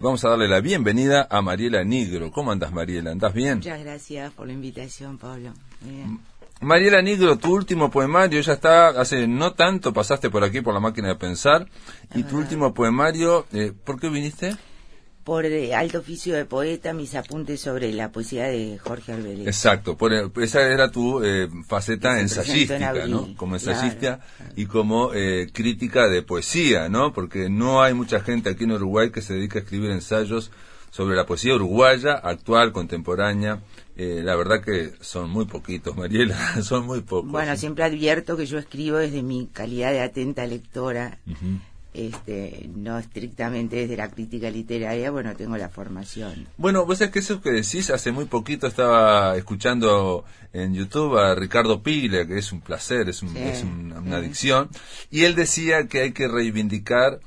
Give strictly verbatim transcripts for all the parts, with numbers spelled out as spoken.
Vamos a darle la bienvenida a Mariela Nigro. ¿Cómo andas, Mariela? ¿Andás bien? Muchas gracias por la invitación, Pablo. Muy bien. Mariela Nigro, tu último poemario ya está, hace no tanto pasaste por aquí por la máquina de pensar, y tu último poemario, eh, ¿por qué viniste? Por eh, Alto Oficio de Poeta, mis apuntes sobre la poesía de Jorge Arbeláez. Exacto, por, esa era tu eh, faceta Se ensayística, presentó en ¿no? abril, Como ensayista claro. y como eh, crítica de poesía, ¿no? Porque no hay mucha gente aquí en Uruguay que se dedica a escribir ensayos sobre la poesía uruguaya, actual, contemporánea. Eh, la verdad que son muy poquitos, Mariela, son muy pocos. Bueno, ¿sí? siempre advierto que yo escribo desde mi calidad de atenta lectora, Uh-huh. este, no estrictamente desde la crítica literaria, bueno, tengo la formación. Bueno, vos sabés que eso que decís, hace muy poquito estaba escuchando en YouTube a Ricardo Piglia, que es un placer, es, un, Sí, es un, una sí. adicción, y él decía que hay que reivindicar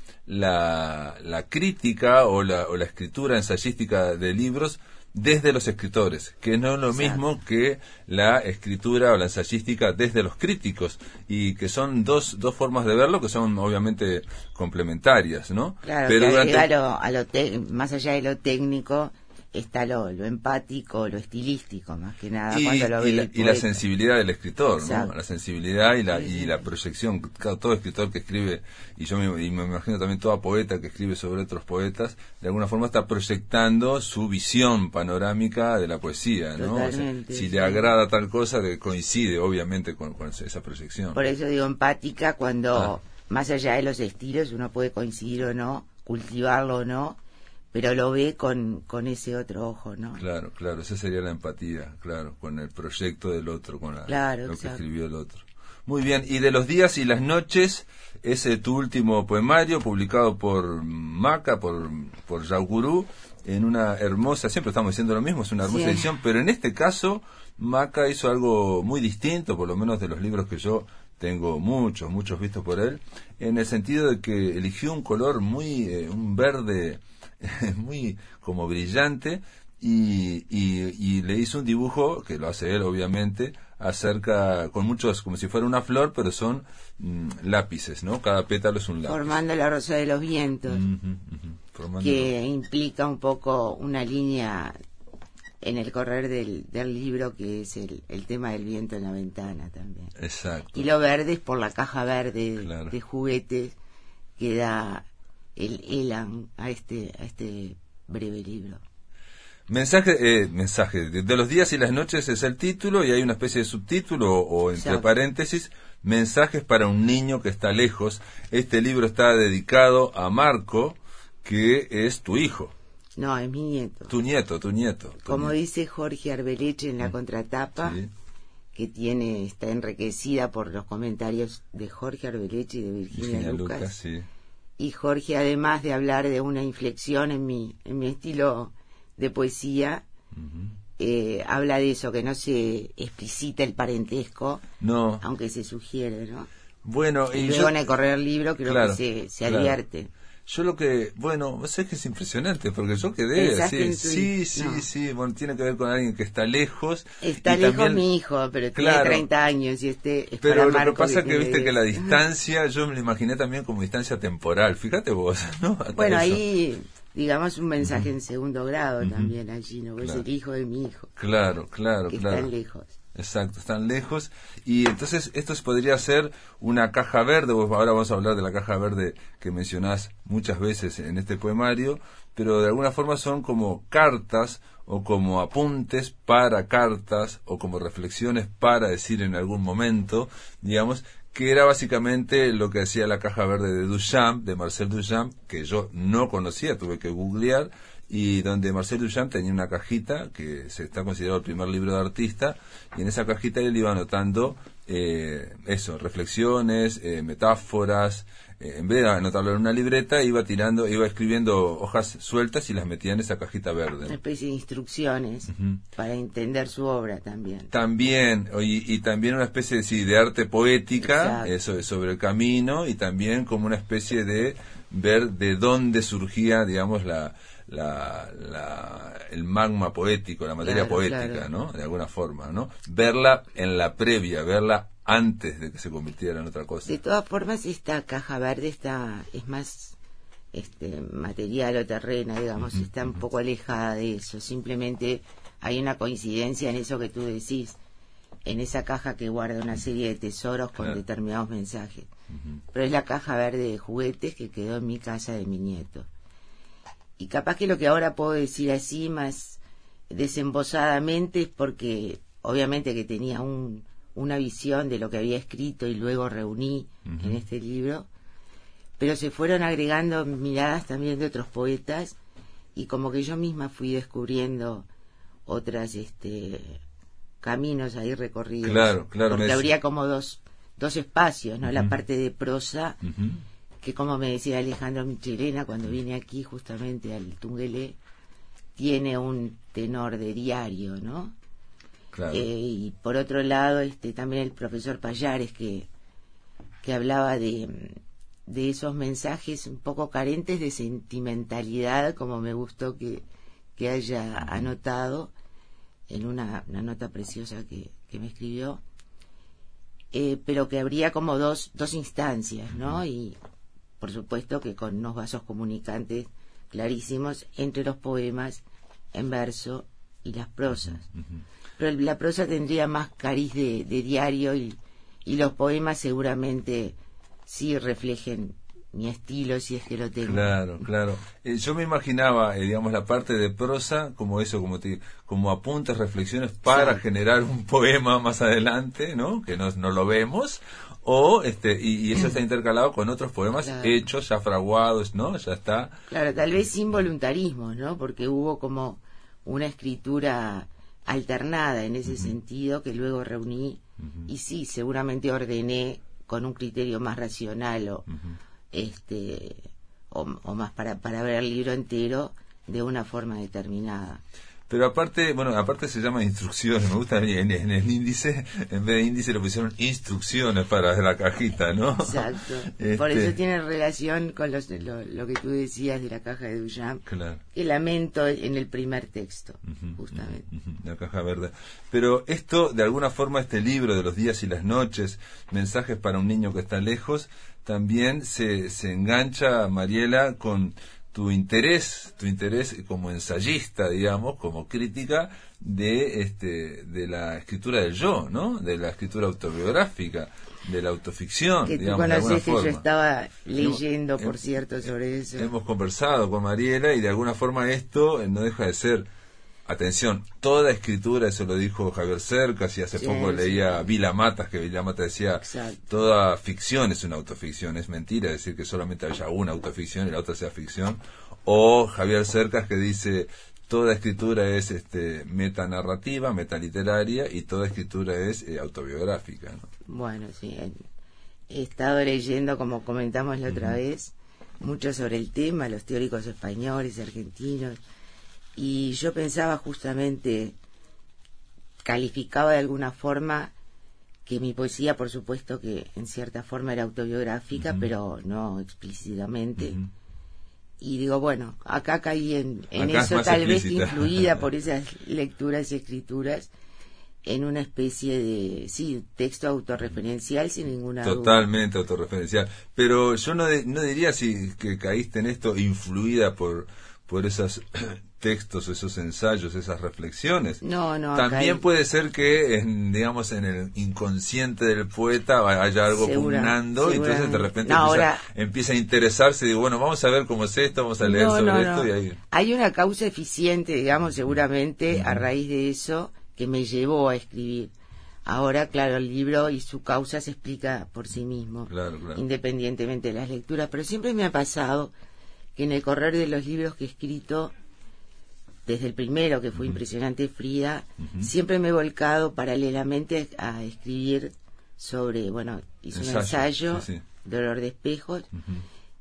la, la crítica o la, o la escritura ensayística de libros desde los escritores, que no es lo Exacto. mismo que la escritura o la ensayística desde los críticos, y que son dos, dos formas de verlo que son obviamente complementarias, ¿no? Claro, Pero que durante... agrega lo, a lo te- más allá de lo técnico, está lo, lo empático, lo estilístico, más que nada, Y, cuando lo ve y la, el y la poeta. sensibilidad del escritor, ¿no? Exacto. La sensibilidad y la, Sí, y sí. la proyección. Claro, todo escritor que escribe, y yo me, y me imagino también toda poeta que escribe sobre otros poetas, de alguna forma está proyectando su visión panorámica de la poesía, ¿no? Totalmente, O sea, si sí. le agrada tal cosa, que coincide obviamente con, con esa proyección. Por eso digo empática, cuando Ah. más allá de los estilos uno puede coincidir o no, cultivarlo o no, pero lo ve con, con ese otro ojo, ¿no? Claro, claro, esa sería la empatía, claro, con el proyecto del otro, con la, Claro, lo exacto. que escribió el otro. Muy bien, y de los días y las noches, es eh, tu último poemario publicado por Maca, por, por Yaugurú, en una hermosa, siempre estamos diciendo lo mismo, es una hermosa Sí. edición, pero en este caso Maca hizo algo muy distinto, por lo menos de los libros que yo tengo muchos, muchos vistos por él, en el sentido de que eligió un color muy, eh, un verde muy como brillante, y, y, y le hizo un dibujo, que lo hace él obviamente, acerca, con muchos, como si fuera una flor, pero son mm, lápices, ¿no? Cada pétalo es un lápiz. Formando la rosa de los vientos, Ujú, ujú, formando- que implica un poco una línea en el correr del, del libro, que es el, el tema del viento en la ventana también. Exacto. Y lo verde es por la caja verde de, Claro. de juguetes que da el Elan a este, a este breve libro. Mensaje, eh, mensaje, de, de los días y las noches es el título, y hay una especie de subtítulo, o, o entre Exacto. paréntesis, mensajes para un niño que está lejos. Este libro está dedicado a Marco, que es tu hijo, No, es mi nieto. tu nieto, tu nieto. tu Como nieto. dice Jorge Arbeláez en la contratapa, Sí. que tiene está enriquecida por los comentarios de Jorge Arbeláez y de Virginia, Virginia Lucas. Lucas, sí. Y Jorge, además de hablar de una inflexión en mi, en mi estilo de poesía, Ujú. eh, habla de eso, que no se explicita el parentesco, No, aunque se sugiere, ¿no? bueno, Y y luego yo, en el correr del libro creo claro, que se, se claro. advierte. yo lo que, bueno, vos sabés que es impresionante, porque yo quedé Pensaste así, en tu sí, hijo. sí, No. sí, bueno, tiene que ver con alguien que está lejos. Está y lejos también- mi hijo, pero Claro. tiene treinta años y este es Pero para lo que Marco, pasa que tiene viste que la diez. distancia, yo me lo imaginé también como distancia temporal, fíjate vos, ¿no? Hasta Bueno, eso. ahí, digamos, un mensaje en segundo grado Ujú. también allí, ¿no? Es Claro. el hijo de mi hijo, Claro, claro, que claro. están lejos. Exacto, están lejos, y entonces esto podría ser una caja verde. Vos ahora vamos a hablar de la caja verde que mencionás muchas veces en este poemario, pero de alguna forma son como cartas o como apuntes para cartas o como reflexiones para decir en algún momento, digamos, que era básicamente lo que hacía la caja verde de Duchamp, de Marcel Duchamp, que yo no conocía, tuve que googlear, y donde Marcel Duchamp tenía una cajita que se está considerado el primer libro de artista, y en esa cajita él iba anotando eh, eso, reflexiones, eh, metáforas, eh, en vez de anotarlo en una libreta, iba tirando, iba escribiendo hojas sueltas y las metía en esa cajita Una verde. especie de instrucciones Ujú. para entender su obra también. También, y, y también una especie de, sí, de arte poética, Exacto. eso, sobre el camino, y también como una especie de ver de dónde surgía, digamos, la, la, la el magma poético, la materia Claro, poética, claro. ¿no? De alguna forma, ¿no? Verla en la previa, verla antes de que se convirtiera en otra cosa. De todas formas, esta caja verde está es más este material o terrena, digamos, Uh-huh, está un uh-huh. poco alejada de eso. Simplemente hay una coincidencia en eso que tú decís, en esa caja que guarda una serie de tesoros con Claro. determinados mensajes. Uh-huh. Pero es la caja verde de juguetes que quedó en mi casa de mi nieto. Y capaz que lo que ahora puedo decir así más desembosadamente es porque obviamente que tenía un, una visión de lo que había escrito y luego reuní Uh-huh. en este libro, pero se fueron agregando miradas también de otros poetas y como que yo misma fui descubriendo otras este caminos ahí recorridos. Claro, claro. Porque me habría como dos, dos espacios, ¿no? Uh-huh. La parte de prosa, Uh-huh. que como me decía Alejandro Michelena cuando vine aquí justamente al Tungelé, tiene un tenor de diario, ¿no? Claro. Eh, y por otro lado, este también el profesor Payares, que, que hablaba de, de esos mensajes un poco carentes de sentimentalidad, como me gustó que, que haya anotado en una, una nota preciosa que, que me escribió, eh, pero que habría como dos, dos instancias, ¿no? Y por supuesto que con unos vasos comunicantes clarísimos entre los poemas en verso y las prosas. Uh-huh. Pero la prosa tendría más cariz de, de diario y, y los poemas seguramente sí reflejen mi estilo, si es que lo tengo. Claro, claro. Eh, yo me imaginaba, eh, digamos, la parte de prosa como eso, como te, como apuntes, reflexiones para Sí. generar un poema más adelante, ¿no? Que no, no lo vemos, o este y, y eso está intercalado con otros poemas Claro. hechos, ya fraguados, ¿no? Ya está. Claro, tal vez sin voluntarismo, ¿no? Porque hubo como una escritura alternada en ese Uh-huh. sentido que luego reuní Uh-huh. y sí, seguramente ordené con un criterio más racional o Uh-huh. este o, o más para, para ver el libro entero de una forma determinada. Pero aparte, bueno, aparte se llama instrucciones, me gusta en, en el índice, en vez de índice le pusieron instrucciones para la cajita, ¿no? Exacto. Este, Por eso tiene relación con los, lo, lo que tú decías de la caja de Duchamp, Claro. que lamento en el primer texto, Ujú, justamente. ujú, ujú, la caja verde. Pero esto, de alguna forma, este libro de los días y las noches, mensajes para un niño que está lejos, también se, se engancha, Mariela, con tu interés, tu interés como ensayista, digamos, como crítica de este de la escritura del yo, ¿no? De la escritura autobiográfica, de la autoficción, Que tú digamos, de alguna conoces que yo forma. estaba leyendo, Hemos- por cierto, sobre eso. Hemos conversado con Mariela y de alguna forma esto eh, no deja de ser, atención, toda escritura, eso lo dijo Javier Cercas y hace Sí, poco sí. leía Vila Matas, que Vila Matas decía, Exacto. toda ficción es una autoficción, es mentira decir que solamente haya una autoficción y la otra sea ficción. O Javier Cercas que dice, toda escritura es este metanarrativa, metaliteraria y toda escritura es eh, autobiográfica, ¿no? Bueno, sí. He estado leyendo, como comentamos la otra vez, mucho sobre el tema, los teóricos españoles, argentinos, y yo pensaba justamente, calificaba de alguna forma que mi poesía, por supuesto que en cierta forma era autobiográfica, Ujú. pero no explícitamente. Ujú. Y digo, bueno, acá caí en, en Acá es eso, más tal vez explícita. influida por esas lecturas y escrituras, en una especie de, sí, texto autorreferencial sin ninguna duda. Totalmente autorreferencial. Pero yo no, de- no diría si que caíste en esto influida por, por esos textos, esos ensayos, esas reflexiones. No, no. También caí- puede ser que, en, digamos, en el inconsciente del poeta haya algo Segura- pugnando y entonces de seguramente. repente No, empieza, ahora- empieza a interesarse y digo, bueno, vamos a ver cómo es esto, vamos a leer No, sobre no, esto no. y ahí... Hay una causa eficiente, digamos, seguramente, a Ujú. raíz de eso, que me llevó a escribir. Ahora, claro, el libro y su causa se explica por sí mismo, Claro, claro. independientemente de las lecturas. Pero siempre me ha pasado que en el correr de los libros que he escrito, desde el primero, que fue Ujú. impresionante, Frida, Ujú. siempre me he volcado paralelamente a escribir sobre, bueno, hice un Ensayo, ensayo, sí, sí. Dolor de espejos, Ujú.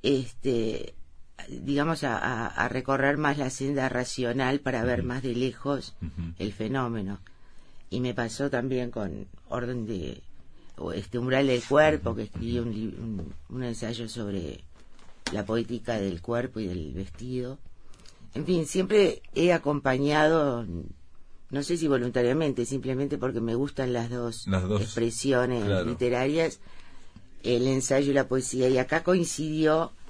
este digamos a, a- a recorrer más la senda racional para ver Ujú. más de lejos Ujú. el fenómeno. Y me pasó también con Orden de o este Umbral del Cuerpo, que escribí un, li- un, un ensayo sobre la poética del cuerpo y del vestido. En fin, siempre he acompañado, no sé si voluntariamente, simplemente porque me gustan las dos, Las dos, expresiones claro. literarias, el ensayo y la poesía. Y acá coincidió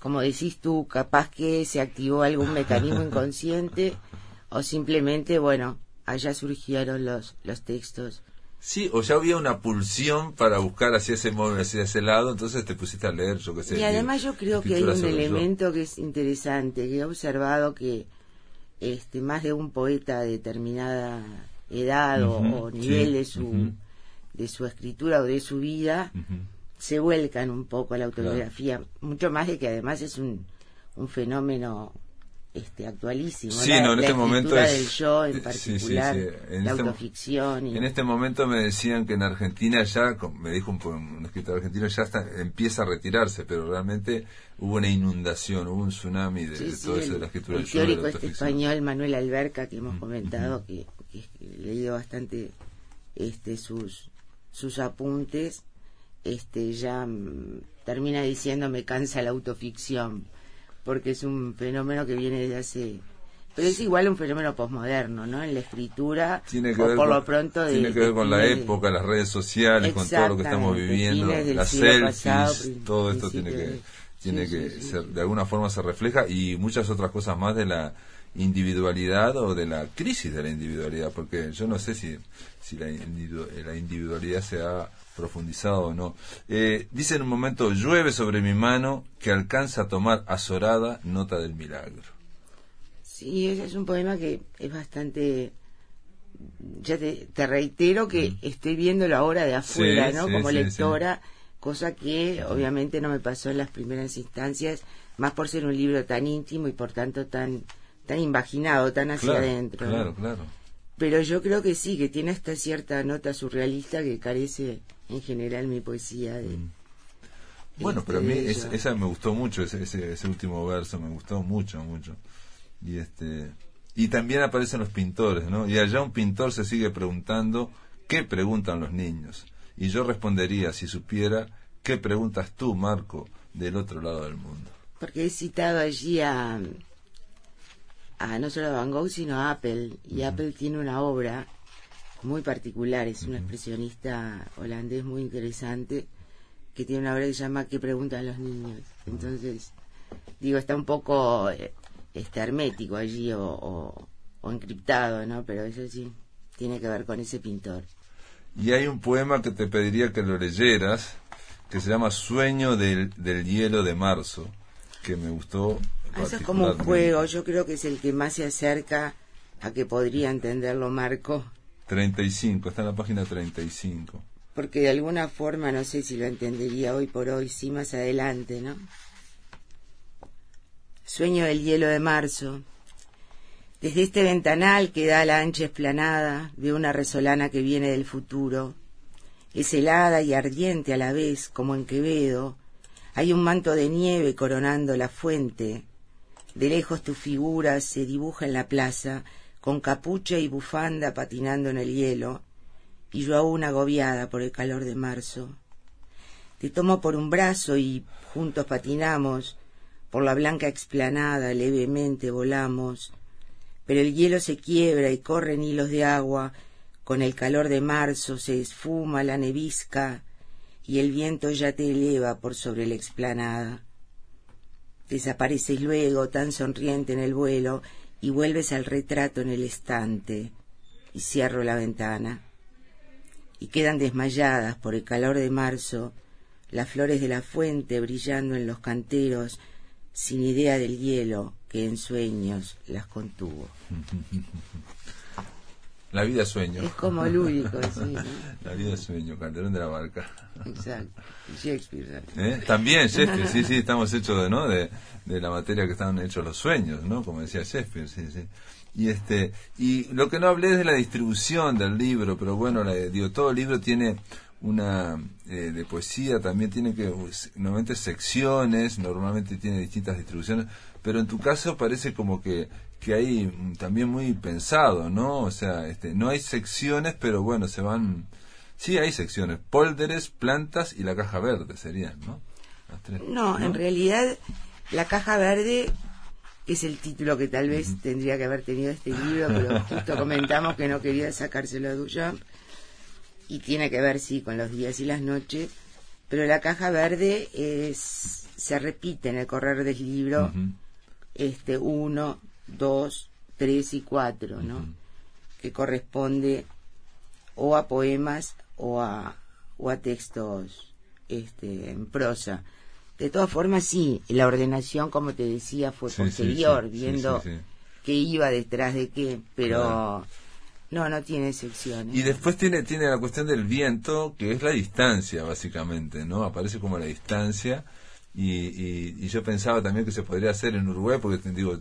como decís tú, capaz que se activó algún mecanismo inconsciente o simplemente, bueno, allá surgieron los, los textos. Sí, o ya había una pulsión para buscar hacia ese modo, hacia ese lado, entonces te pusiste a leer, yo qué sé. Y además yo creo que hay un elemento yo. que es interesante, que he observado que este más de un poeta de determinada edad uh-huh, o, o nivel sí, de su uh-huh. de su escritura o de su vida uh-huh. se vuelcan un poco a la autobiografía, claro. mucho más de que además es un, un fenómeno este actualísimo, sí, la, no, en la este momento es del yo en particular, sí, sí, sí. En la este, autoficción y... en este momento me decían que en Argentina ya, me dijo un, un escritor argentino, ya está, empieza a retirarse, pero realmente hubo una inundación, hubo un tsunami de, sí, de sí, todo el, eso de la escritura el del yo, de teórico la este español Manuel Alberca, que hemos comentado, uh-huh. que, que he leído bastante este sus sus apuntes, este ya m, termina diciendo me cansa la autoficción, porque es un fenómeno que viene desde hace... Pero es igual un fenómeno posmoderno, ¿no? En la escritura, tiene que o ver por con, lo pronto... De, tiene que ver con la época, las redes sociales, con todo lo que estamos viviendo, las selfies, pasado, todo esto tiene que tiene sí, que sí, ser, sí. de alguna forma se refleja, y muchas otras cosas más de la individualidad o de la crisis de la individualidad, porque yo no sé si, si la, individu- la individualidad se ha profundizado o no. Eh, dice en un momento, llueve sobre mi mano que alcanza a tomar azorada nota del milagro. Sí, ese es un poema que es bastante... Ya te, te reitero que mm. estoy viéndolo ahora de afuera, sí, ¿no? Sí, Como sí, lectora, sí. cosa que obviamente no me pasó en las primeras instancias, más por ser un libro tan íntimo y por tanto tan tan imaginado, tan hacia claro, adentro. Claro, ¿no? claro. Pero yo creo que sí, que tiene esta cierta nota surrealista que carece en general mi poesía de... Mm. Bueno, este, pero a mí es, esa me gustó mucho, ese, ese, ese último verso me gustó mucho, mucho. Y este y también aparecen los pintores, ¿no? Y allá un pintor se sigue preguntando ¿qué preguntan los niños? Y yo respondería, si supiera, ¿qué preguntas tú, Marco, del otro lado del mundo? Porque he citado allí a, a no solo a Van Gogh, sino a Apple. Y uh-huh. Apple tiene una obra muy particular, es uh-huh. un expresionista holandés muy interesante, que tiene una obra que se llama ¿qué preguntan los niños? Entonces, digo, está un poco... Eh, este hermético allí o, o, o encriptado, ¿no? Pero eso sí tiene que ver con ese pintor. Y hay un poema que te pediría que lo leyeras, que se llama Sueño del, del hielo de marzo, que me gustó. Eso es como un juego, yo creo que es el que más se acerca a que podría entenderlo Marco. treinta y cinco, está en la página treinta y cinco. Porque de alguna forma, no sé si lo entendería hoy por hoy, sí más adelante, ¿no? Sueño del hielo de marzo. Desde este ventanal que da a la ancha explanada de una resolana que viene del futuro, es helada y ardiente a la vez, como en Quevedo. Hay un manto de nieve coronando la fuente. De lejos tu figura se dibuja en la plaza, con capucha y bufanda patinando en el hielo, y yo aún agobiada por el calor de marzo. Te tomo por un brazo y juntos patinamos. Por la blanca explanada levemente volamos, pero el hielo se quiebra y corren hilos de agua, con el calor de marzo se esfuma la nevisca y el viento ya te eleva por sobre la explanada. Desapareces luego tan sonriente en el vuelo y vuelves al retrato en el estante y cierro la ventana. Y quedan desmayadas por el calor de marzo las flores de la fuente brillando en los canteros, sin idea del hielo que en sueños las contuvo. La vida es sueño. Es como lúdico, sí, ¿no? La vida es sueño, Calderón de la Barca. Exacto. Shakespeare. ¿Eh? También Shakespeare, sí, sí, estamos hechos de, ¿no? de, de la materia que estaban hechos los sueños, ¿no? Como decía Shakespeare, sí, sí. Y este y lo que no hablé es de la distribución del libro, pero bueno, la, digo, todo el libro tiene una eh, de poesía, también tiene que normalmente secciones, normalmente tiene distintas distribuciones, pero en tu caso parece como que que hay también muy pensado, ¿no? O sea, este no hay secciones, pero bueno, se van, sí hay secciones, pólders, plantas y la caja verde serían, ¿no? Las tres, no, ¿no? En realidad la caja verde es el título que tal vez uh-huh. tendría que haber tenido este libro, pero justo comentamos que no quería sacárselo a Duchamp. Y tiene que ver, sí, con los días y las noches, pero la caja verde es, se repite en el correr del libro, uh-huh. este uno, dos, tres y cuatro, ¿no? Uh-huh. Que corresponde o a poemas o a, o a textos este, en prosa. De todas formas, sí, la ordenación, como te decía, fue sí, posterior, sí, sí, viendo sí, sí, sí. qué iba detrás de qué, pero claro. no, no tiene excepciones. Y después tiene tiene la cuestión del viento, que es la distancia, básicamente, ¿no? Aparece como la distancia, y, y, y yo pensaba también que se podría hacer en Uruguay, porque te digo,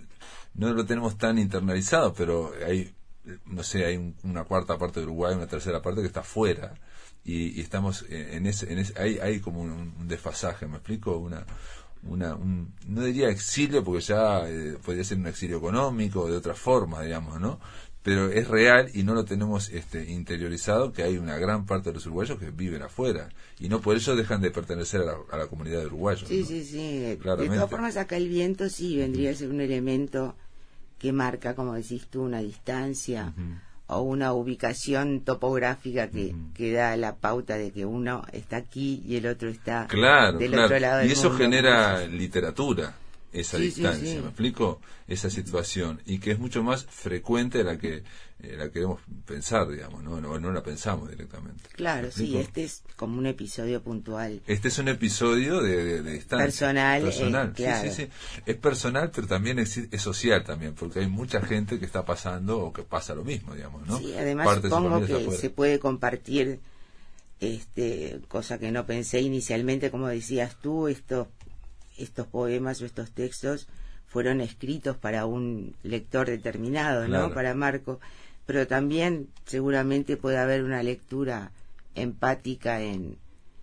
no lo tenemos tan internalizado, pero hay, no sé, hay un, una cuarta parte de Uruguay, una tercera parte que está fuera. Y, y estamos en ese, en ese hay, hay como un, un desfasaje, ¿me explico? Una, una, un, no diría exilio, porque ya eh, podría ser un exilio económico, de otra forma, digamos, ¿no? Pero es real y no lo tenemos este, interiorizado, que hay una gran parte de los uruguayos que viven afuera, y no por eso dejan de pertenecer a la, a la comunidad de uruguayos. Sí, ¿no? sí, sí. Claramente. De todas formas, acá el viento sí vendría a ser un elemento que marca, como decís tú, una distancia, uh-huh. o una ubicación topográfica que, uh-huh. que da la pauta de que uno está aquí y el otro está claro, del claro. otro lado del y eso mundo, genera literatura, esa sí, distancia, sí, sí. ¿me explico? Esa situación, y que es mucho más frecuente de la que eh, la queremos pensar, digamos, ¿no? No, no la pensamos directamente. Claro, sí, este es como un episodio puntual. Este es un episodio de, de, de distancia. Personal, personal. Eh, claro. Sí, sí, sí. Es personal, pero también es, es social también, porque hay mucha gente que está pasando o que pasa lo mismo, digamos, ¿no? Sí, además Parte supongo que se puede compartir, este, cosa que no pensé inicialmente, como decías tú, estos, estos poemas o estos textos fueron escritos para un lector determinado, claro. ¿no? Para Marco, pero también seguramente puede haber una lectura empática en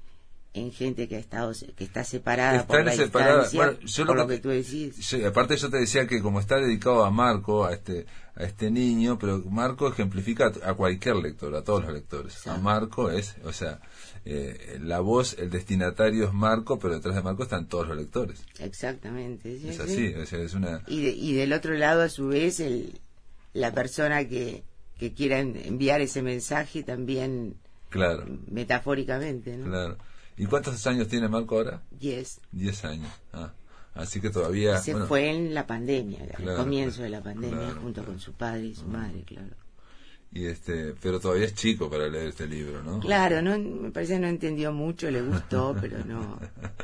en gente que ha estado que está separada Están por la separada. distancia, Bueno, yo por lo, lo que, que tú decís. Yo, aparte yo te decía que como está dedicado a Marco, a este a este niño, pero Marco ejemplifica a cualquier lector, a todos los lectores. Sí. A Marco es, o sea, eh, la voz, el destinatario es Marco, pero detrás de Marco están todos los lectores. Exactamente. Sí, es sí. así, o sea, es una... Y, de, y del otro lado, a su vez, el, la persona que, que quiera enviar ese mensaje también, claro, metafóricamente, ¿no? Claro. ¿Y cuántos años tiene Marco ahora? Diez. Diez años. Ah, así que todavía... Se bueno, fue en la pandemia, claro, el comienzo de la pandemia, claro, junto claro. con su padre y su uh-huh. madre, claro. Y este, pero todavía es chico para leer este libro, ¿no? Claro, no, me parece que no entendió mucho, le gustó, pero no...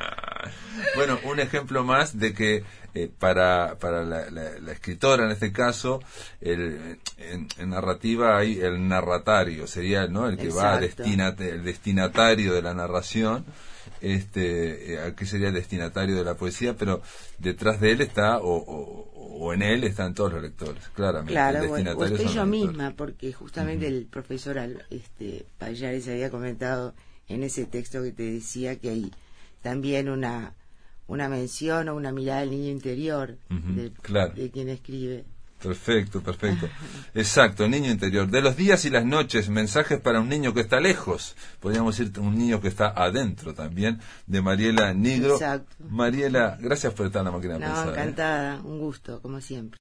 Bueno, un ejemplo más de que eh, para para la, la, la escritora en este caso, el, en, en narrativa hay el narratario, sería, ¿no? El que Exacto. va a destinat el destinatario de la narración, este, eh, aquí sería el destinatario de la poesía, pero detrás de él está, o, o, o en él están todos los lectores, claramente. Claro, el bueno, o estoy yo misma, porque justamente uh-huh. el profesor este, Pallares había comentado en ese texto que te decía que hay también una una mención o una mirada al niño interior uh-huh, de, claro. de quien escribe. Perfecto, perfecto. Exacto, el niño interior. De los días y las noches, mensajes para un niño que está lejos. Podríamos decir un niño que está adentro también, de Mariela Nigro. Exacto. Mariela, gracias por estar en La Máquina de No, Pensar. encantada, ¿eh? Un gusto, como siempre.